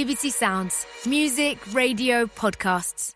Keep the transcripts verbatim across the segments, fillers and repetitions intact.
B B C Sounds. Music, radio, podcasts.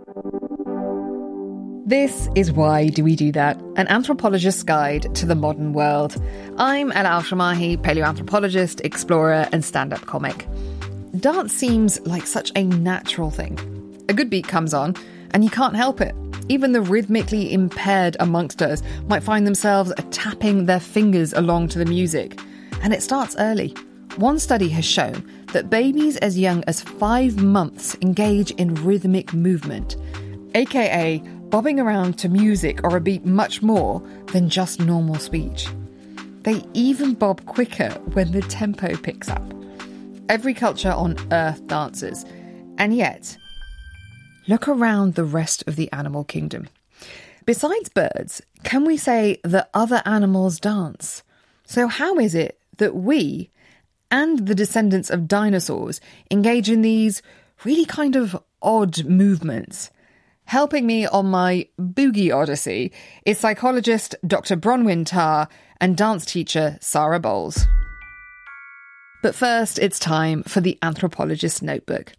This is Why Do We Do That? An anthropologist's guide to the modern world. I'm Ella Al-Shamahi, paleoanthropologist, explorer and stand-up comic. Dance seems like such a natural thing. A good beat comes on and you can't help it. Even the rhythmically impaired amongst us might find themselves tapping their fingers along to the music. And it starts early. One study has shown that babies as young as five months engage in rhythmic movement, aka bobbing around to music or a beat much more than just normal speech. They even bob quicker when the tempo picks up. Every culture on Earth dances, and yet, look around the rest of the animal kingdom. Besides birds, can we say that other animals dance? So how is it that we, and the descendants of dinosaurs, engage in these really kind of odd movements? Helping me on my boogie odyssey is psychologist Doctor Bronwyn Tarr and dance teacher Sarah Bowles. But first, it's time for the Anthropologist's Notebook.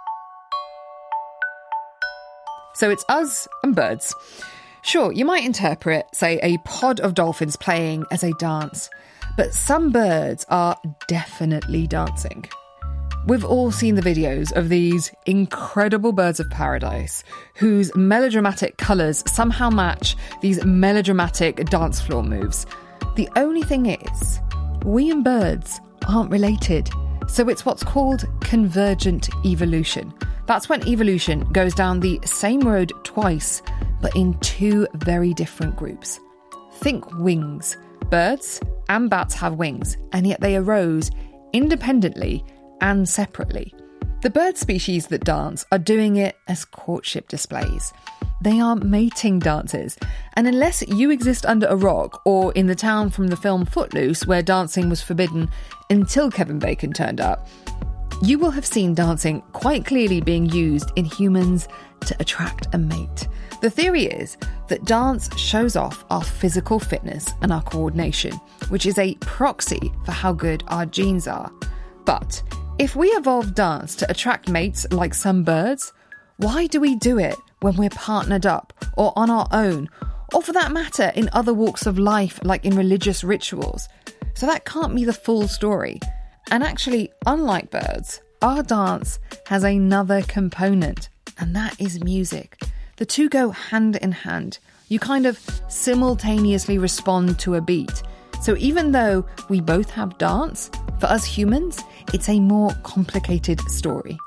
So it's us and birds. Sure, you might interpret, say, a pod of dolphins playing as a dance, but some birds are definitely dancing. We've all seen the videos of these incredible birds of paradise whose melodramatic colours somehow match these melodramatic dance floor moves. The only thing is, we and birds aren't related. So it's what's called convergent evolution. That's when evolution goes down the same road twice, but in two very different groups. Think wings. Birds and bats have wings, and yet they arose independently and separately. The bird species that dance are doing it as courtship displays. They are mating dances, and unless you exist under a rock or in the town from the film Footloose where dancing was forbidden until Kevin Bacon turned up, you will have seen dancing quite clearly being used in humans to attract a mate. The theory is that dance shows off our physical fitness and our coordination, which is a proxy for how good our genes are. But if we evolved dance to attract mates like some birds, why do we do it when we're partnered up or on our own, or for that matter in other walks of life like in religious rituals? So that can't be the full story. And actually, unlike birds, our dance has another component, and that is music. The two go hand in hand. You kind of simultaneously respond to a beat. So even though we both have dance, for us humans, it's a more complicated story.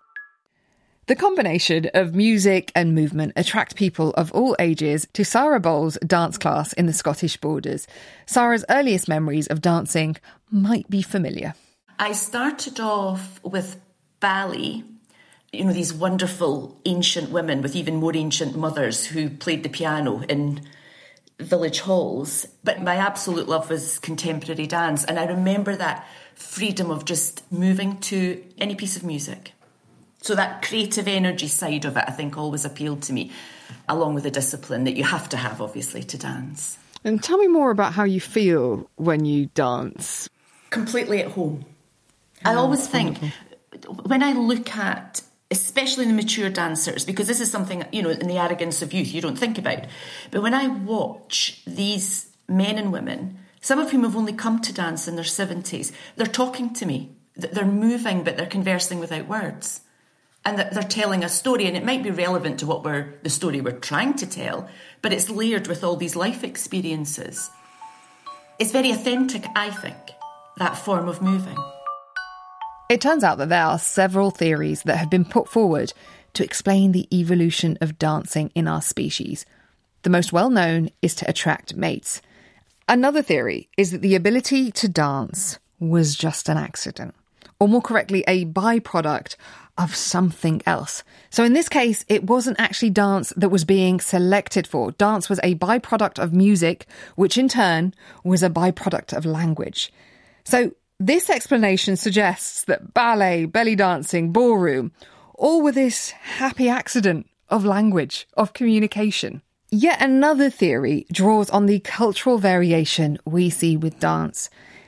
The combination of music and movement attract people of all ages to Sarah Bowles' dance class in the Scottish Borders. Sarah's earliest memories of dancing might be familiar. I started off with ballet. You know, these wonderful ancient women with even more ancient mothers who played the piano in village halls. But my absolute love was contemporary dance. And I remember that freedom of just moving to any piece of music. So that creative energy side of it, I think, always appealed to me, along with the discipline that you have to have, obviously, to dance. And tell me more about how you feel when you dance. Completely at home. Oh, I always think, wonderful. When I look at, especially the mature dancers, because this is something, you know, in the arrogance of youth, you don't think about. But when I watch these men and women, some of whom have only come to dance in their seventies, they're talking to me. They're moving, but they're conversing without words. And they're telling a story, and it might be relevant to what we're, the story we're trying to tell, but it's layered with all these life experiences. It's very authentic, I think, that form of moving. It turns out that there are several theories that have been put forward to explain the evolution of dancing in our species. The most well-known is to attract mates. Another theory is that the ability to dance was just an accident, or more correctly, a byproduct of something else. So in this case, it wasn't actually dance that was being selected for. Dance was a byproduct of music, which in turn was a byproduct of language. So this explanation suggests that ballet, belly dancing, ballroom, all were this happy accident of language, of communication. Yet another theory draws on the cultural variation we see with dance.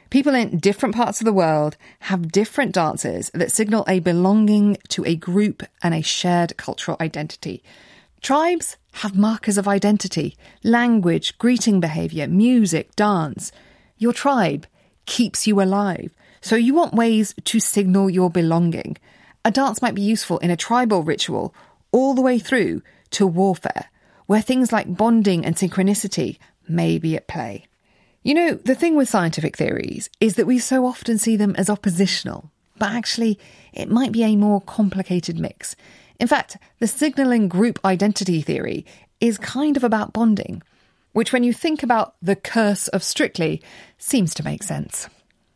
People in different parts of the world have different dances that signal a belonging to a group and a shared cultural identity. Tribes have markers of identity, language, greeting behaviour, music, dance. Your tribe keeps you alive, so you want ways to signal your belonging. A dance might be useful in a tribal ritual all the way through to warfare, where things like bonding and synchronicity may be at play. You know, the thing with scientific theories is that we so often see them as oppositional, but actually it might be a more complicated mix. In fact, the signalling group identity theory is kind of about bonding, which when you think about the curse of Strictly, seems to make sense.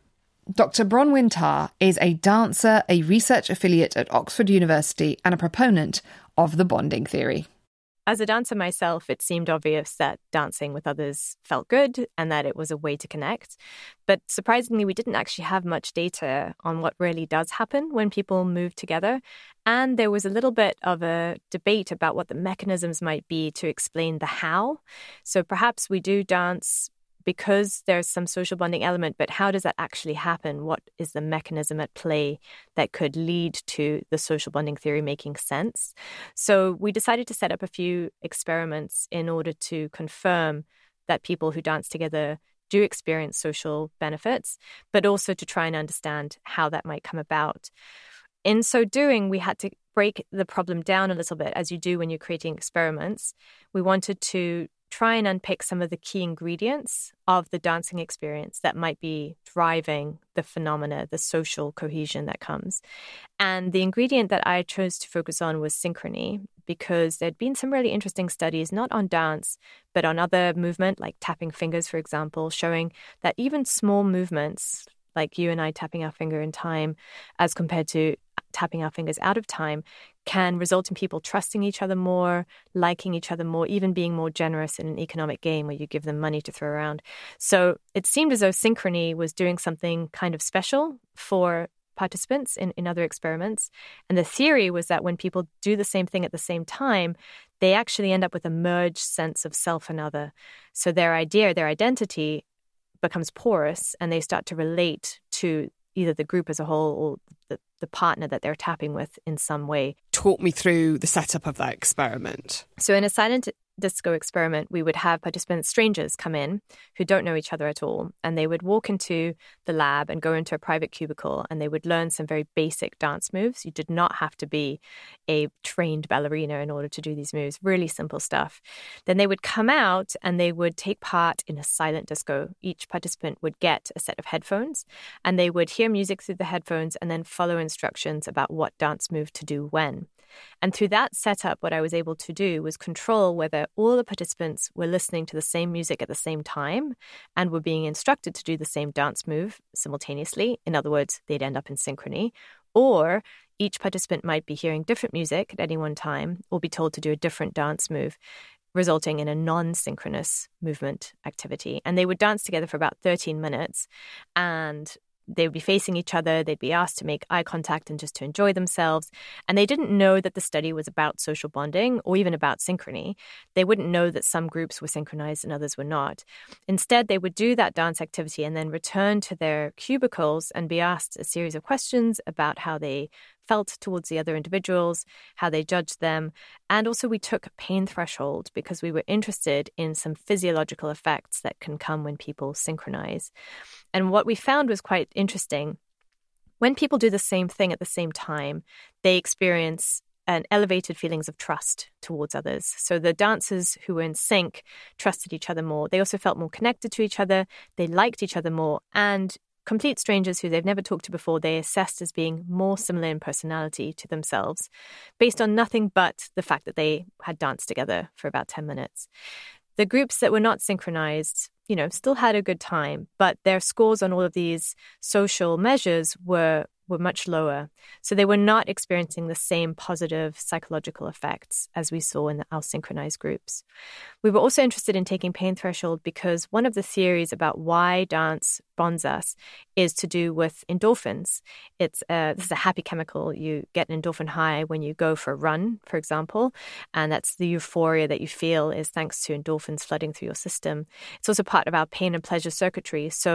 Doctor Bronwyn Tarr is a dancer, a research affiliate at Oxford University and a proponent of the bonding theory. As a dancer myself, it seemed obvious that dancing with others felt good and that it was a way to connect. But surprisingly, we didn't actually have much data on what really does happen when people move together. And there was a little bit of a debate about what the mechanisms might be to explain the how. So perhaps we do dance because there's some social bonding element, but how does that actually happen? What is the mechanism at play that could lead to the social bonding theory making sense? So we decided to set up a few experiments in order to confirm that people who dance together do experience social benefits, but also to try and understand how that might come about. In so doing, we had to break the problem down a little bit, as you do when you're creating experiments. We wanted to try and unpick some of the key ingredients of the dancing experience that might be driving the phenomena, the social cohesion that comes. And the ingredient that I chose to focus on was synchrony, because there'd been some really interesting studies, not on dance, but on other movement, like tapping fingers, for example, showing that even small movements, like you and I tapping our finger in time, as compared to tapping our fingers out of time, can result in people trusting each other more, liking each other more, even being more generous in an economic game where you give them money to throw around. So it seemed as though synchrony was doing something kind of special for participants in, in other experiments. And the theory was that when people do the same thing at the same time, they actually end up with a merged sense of self and other. So their idea, their identity becomes porous, and they start to relate to either the group as a whole or the, the partner that they're tapping with in some way. Talk me through the setup of that experiment. So in a silent disco experiment, we would have participants, strangers, come in who don't know each other at all, and they would walk into the lab and go into a private cubicle, and they would learn some very basic dance moves. You did not have to be a trained ballerina in order to do these moves, really simple stuff. Then they would come out and they would take part in a silent disco. Each participant would get a set of headphones, and they would hear music through the headphones and then follow instructions about what dance move to do when. And through that setup, what I was able to do was control whether all the participants were listening to the same music at the same time and were being instructed to do the same dance move simultaneously. In other words, they'd end up in synchrony. Or each participant might be hearing different music at any one time or be told to do a different dance move, resulting in a non-synchronous movement activity. And they would dance together for about thirteen minutes, and they would be facing each other. They'd be asked to make eye contact and just to enjoy themselves. And they didn't know that the study was about social bonding or even about synchrony. They wouldn't know that some groups were synchronized and others were not. Instead, they would do that dance activity and then return to their cubicles and be asked a series of questions about how they felt towards the other individuals, how they judged them. And also we took pain threshold because we were interested in some physiological effects that can come when people synchronize. And what we found was quite interesting. When people do the same thing at the same time, they experience an elevated feelings of trust towards others. So the dancers who were in sync trusted each other more. They also felt more connected to each other. They liked each other more. And complete strangers who they've never talked to before, they assessed as being more similar in personality to themselves, based on nothing but the fact that they had danced together for about ten minutes. The groups that were not synchronized, you know, still had a good time, but their scores on all of these social measures were were much lower. So they were not experiencing the same positive psychological effects as we saw in our synchronized groups. We were also interested in taking pain threshold because one of the theories about why dance bonds us is to do with endorphins. It's a, this is a happy chemical. You get an endorphin high when you go for a run, for example, and that's the euphoria that you feel is thanks to endorphins flooding through your system. It's also part of our pain and pleasure circuitry. So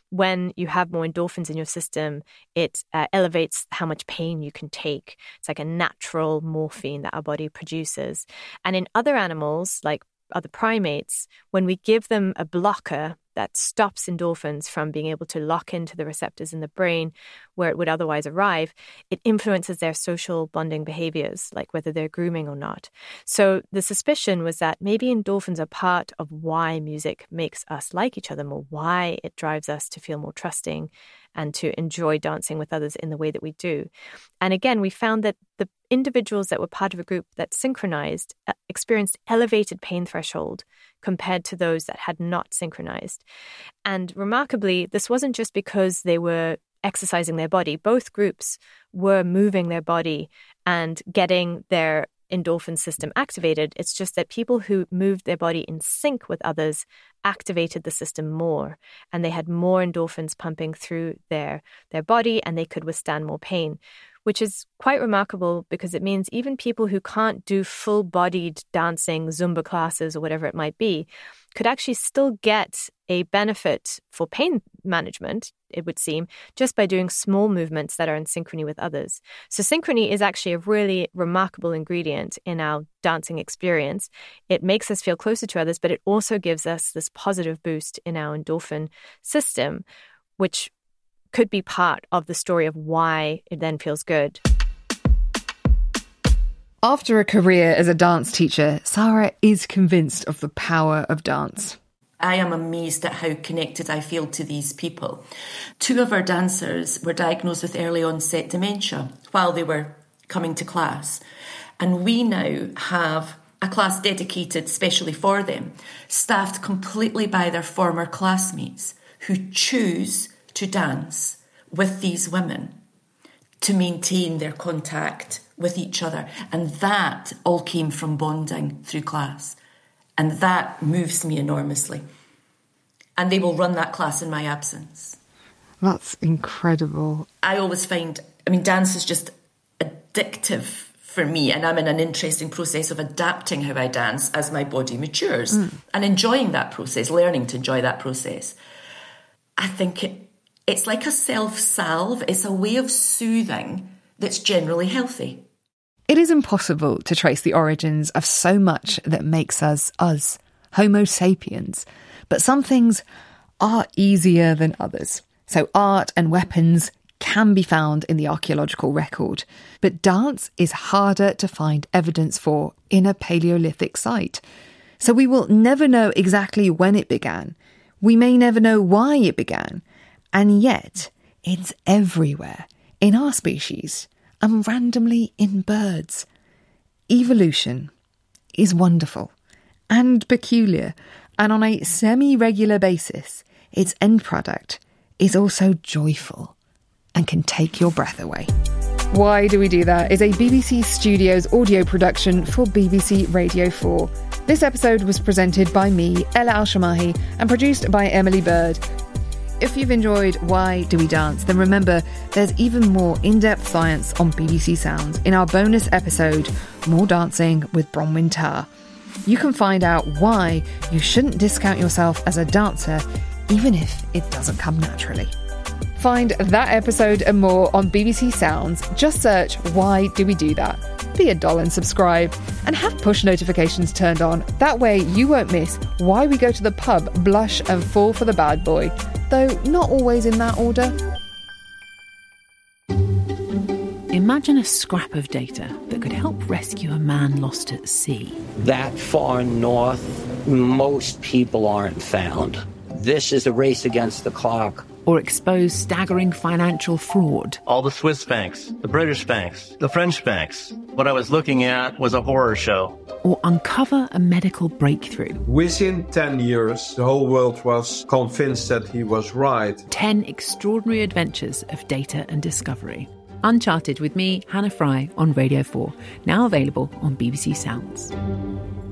when you have more endorphins in your system, it uh, elevates how much pain you can take. It's like a natural morphine that our body produces. And in other animals, like other primates, when we give them a blocker that stops endorphins from being able to lock into the receptors in the brain where it would otherwise arrive, it influences their social bonding behaviors, like whether they're grooming or not. So the suspicion was that maybe endorphins are part of why music makes us like each other more, why it drives us to feel more trusting and to enjoy dancing with others in the way that we do. And again, we found that the individuals that were part of a group that synchronized uh, experienced elevated pain threshold compared to those that had not synchronized. And remarkably, this wasn't just because they were exercising their body. Both groups were moving their body and getting their endorphin system activated. It's just that people who moved their body in sync with others activated the system more, and they had more endorphins pumping through their, their body, and they could withstand more pain, which is quite remarkable because it means even people who can't do full-bodied dancing, Zumba classes or whatever it might be, could actually still get a benefit for pain management, it would seem, just by doing small movements that are in synchrony with others. So synchrony is actually a really remarkable ingredient in our dancing experience. It makes us feel closer to others, but it also gives us this positive boost in our endorphin system, which could be part of the story of why it then feels good. After a career as a dance teacher, Sarah is convinced of the power of dance. I am amazed at how connected I feel to these people. Two of our dancers were diagnosed with early onset dementia while they were coming to class. And we now have a class dedicated specially for them, staffed completely by their former classmates who choose to dance with these women to maintain their contact with each other. And that all came from bonding through class. And that moves me enormously. And they will run that class in my absence. That's incredible. I always find, I mean, dance is just addictive for me, and I'm in an interesting process of adapting how I dance as my body matures mm. and enjoying that process, learning to enjoy that process. I think it, it's like a self-salve. It's a way of soothing that's generally healthy. It is impossible to trace the origins of so much that makes us us, Homo sapiens. But some things are easier than others. So art and weapons can be found in the archaeological record. But dance is harder to find evidence for in a Paleolithic site. So we will never know exactly when it began. We may never know why it began. And yet, it's everywhere, in our species, and randomly in birds. Evolution is wonderful and peculiar, and on a semi-regular basis, its end product is also joyful and can take your breath away. Why Do We Do That is a B B C Studios audio production for B B C Radio four. This episode was presented by me, Ella Al-Shamahi, and produced by Emily Bird. If you've enjoyed Why Do We Dance, then remember there's even more in-depth science on B B C Sounds in our bonus episode, More Dancing with Bronwyn Tarr. You can find out why you shouldn't discount yourself as a dancer, even if it doesn't come naturally. Find that episode and more on B B C Sounds. Just search Why Do We Do That? Be a doll and subscribe, and have push notifications turned on. That way you won't miss why we go to the pub, blush and fall for the bad boy, though not always in that order. Imagine a scrap of data that could help rescue a man lost at sea. That far north, most people aren't found. This is a race against the clock. Or expose staggering financial fraud. All the Swiss banks, the British banks, the French banks. What I was looking at was a horror show. Or uncover a medical breakthrough. Within ten years, the whole world was convinced that he was right. Ten extraordinary adventures of data and discovery. Uncharted with me, Hannah Fry, on Radio four. Now available on B B C Sounds.